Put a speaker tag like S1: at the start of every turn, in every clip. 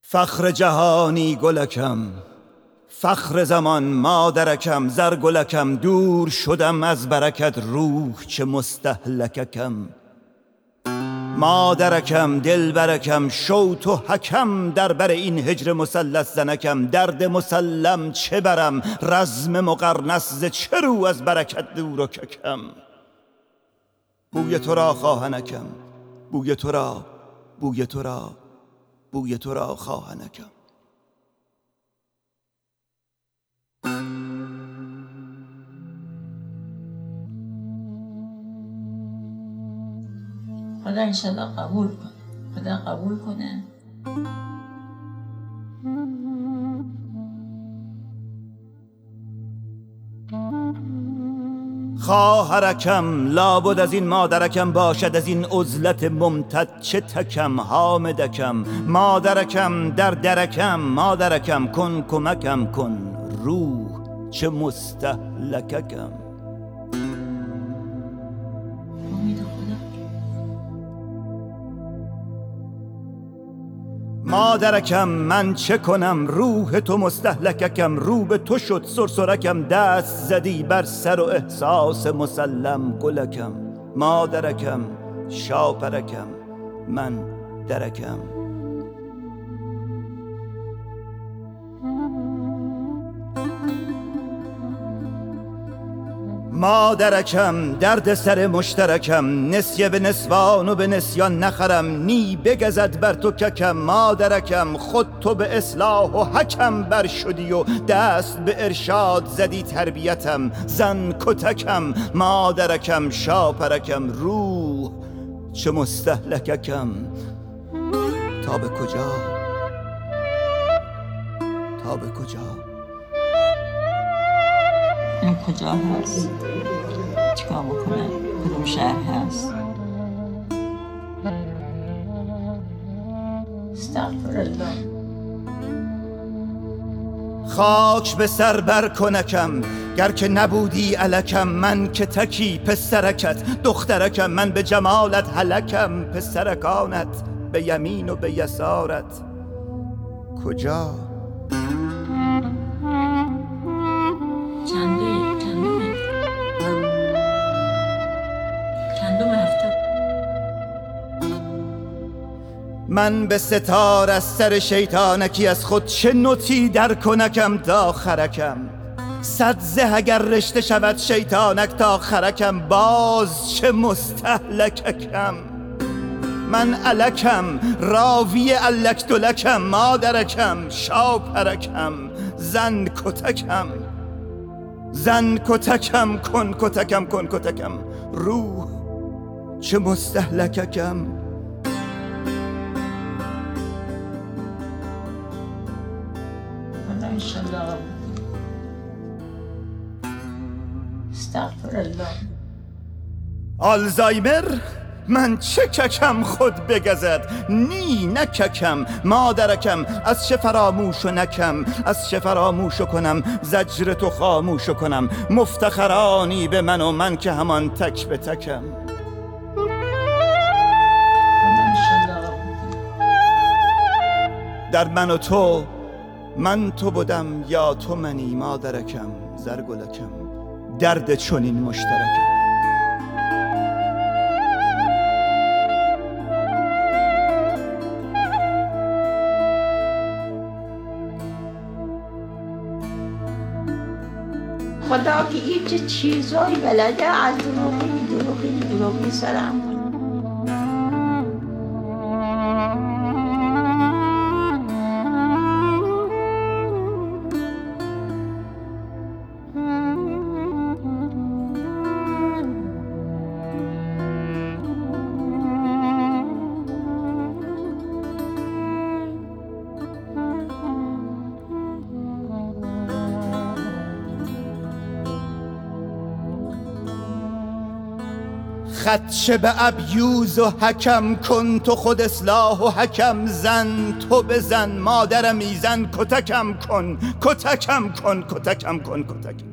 S1: فخر جهانی گلکم، فخر زمان مادرکم، زرگلکم دور شدم از برکت، روح چه مستهلککم. مادرکم دلبرکم، شوت و حکم، در بر این هجر مثلث زنکم. درد مسلم چه برم، رزم مقرنس ز چه رو از برکت دور و ککم. بوی تو را خواهنکم، بوی تو را، بوی تو را، بوی تو را خواهنکم.
S2: خدا انشالله قبول کنه، خدا قبول کنه.
S1: خواهرکم لابد از این مادرکم، باشد از این عزلت ممتد چه تکم. حامدکم مادرکم در درکم، مادرکم کن کمکم کن، روح چه مستهلککم. مادرکم من چه کنم، روح تو مستهلککم. رو به تو شد سرسرکم، دست زدی بر سر و احساس مسلم گلکم. مادرکم شاپرکم، من درکم. مادرکم درد سر مشترکم، نسیه به نسوان و به نسیان نخرم. نی بگزد بر تو ککم، مادرکم خود تو به اصلاح و حکم بر شدی و دست به ارشاد زدی تربیتم. زن کتکم مادرکم شاپرکم، روح چه مستهلککم. تا به کجا، تا به کجا؟
S2: این کجا هست؟ چیکار بکنم؟ کدوم شهر هست؟ استغفرالله.
S1: خاک به سر بر کنکم، گر که نبودی الکم. من که تکی پسرکت دخترکم، من به جمالت هلکم. پسرکانت به یمین و به یسارت کجا؟
S2: چندم هفته.
S1: من به ستار از سر شیطانکی، از خود چه نطی در کنکم تا خرکم. صد زه اگر رشته شود شیطانک تا خرکم، باز چه مستهلککم. من الکم راوی الک دلکم، مادرکم شاپرکم، زن کتکم. زن کتکم کن کتکم کن کتکم، روح چه مستهلککم.
S2: خدا انشالله. استغفرالله.
S1: آلزایمر من چه ککم خود بگزد، نی نککم. مادرکم از چه فراموشو نکم، از چه فراموشو کنم، زجر تو خاموشو کنم. مفتخرانی به من و من که همان تک به تکم. در من و تو، من تو بودم یا تو منی. مادرکم زرگلکم، درد چنین مشترکم.
S2: خدا که یه چیزایی بلده، از دروغی سرم کنه.
S1: خدشه به ابیوز و حکم کن، تو خود اصلاح و حکم. زن تو بزن مادرمی، زن کتکم کن کتکم کن کتکم کن کتکم.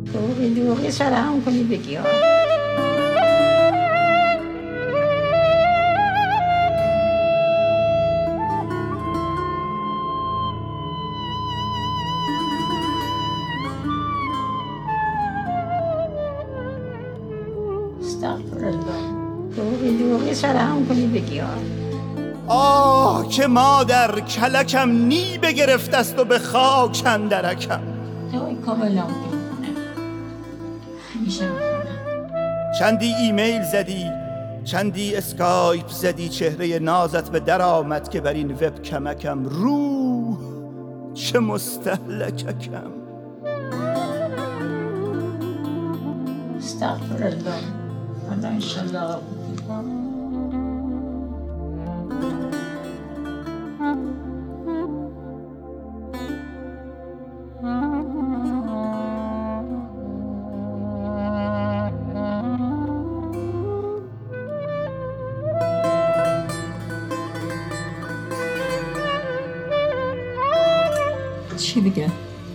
S2: دوغی سر هم کنی بگی ها. دوغی سر هم کنی بگی ها.
S1: آه که مادر کلکم نی بگرفت است و به خاک اندرکم.
S2: توی کاملا میمونه، همیشه میمونه.
S1: چندی ایمیل زدی، چندی اسکایپ زدی، چهره نازت به در آمد که بر این وب کمکم. روح چه مستهلککم.
S2: استغفرالله. حالا انشالله چی بگم؟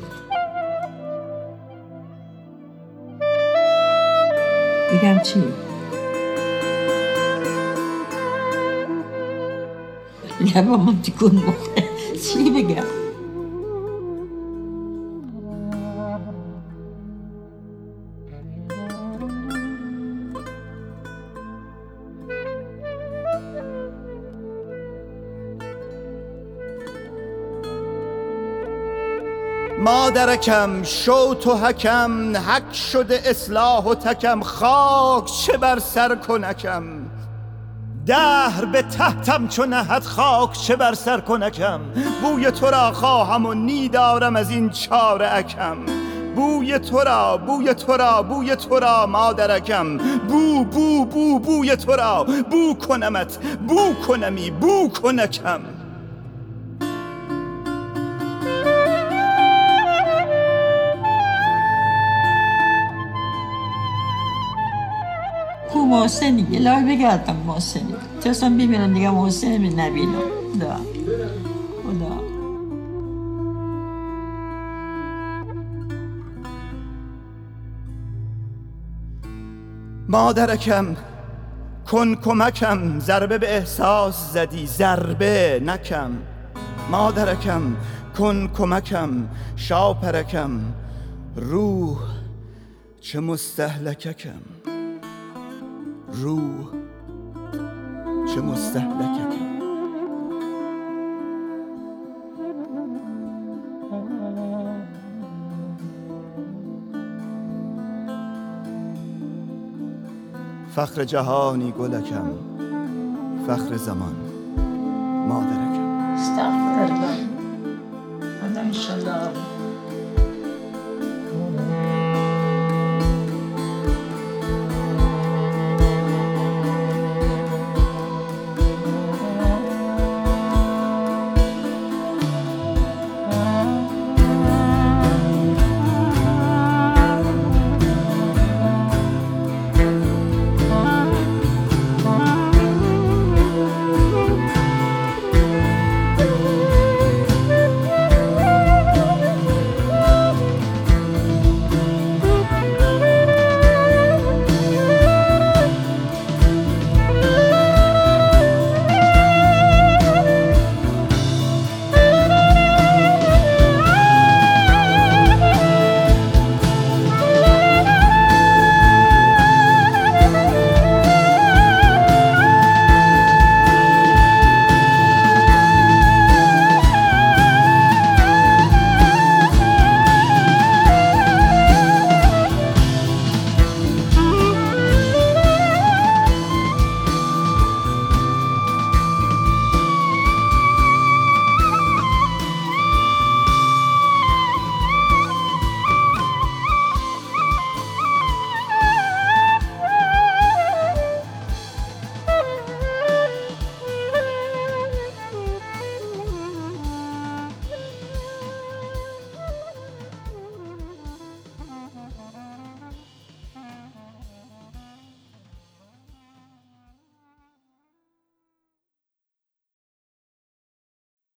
S2: بگم چی؟ لبامو تکون بخوره. چی بگم؟
S1: مادرکم شو تو حکم، حک شده اصلاح و تکم. خاک چه بر سر کنکم، دهر به تحتم چو نهد. خاک چه بر سر کنکم، بوی تو را خواهم و نیدارم از این چاره اکم. بوی تو را، بوی تو را، بوی تو را مادرکم. بو بو بو بوی تو را، بو کنمت، بو کنمی، بو کنکم.
S2: کو محسنی یه لای بگردم محسنی تو اصلا ببینم دیگه محسنی نبینم. خدا خدا
S1: مادرکم کن کمکم، ضربه به احساس زدی، ضربه نکم. مادرکم کن کمکم، شاپرکم. روح چه مستهلککم، روح چه مستهلککم. فخر جهانی گلکم، فخر زمان مادرکم.
S2: استغفرالله. حالا انشالله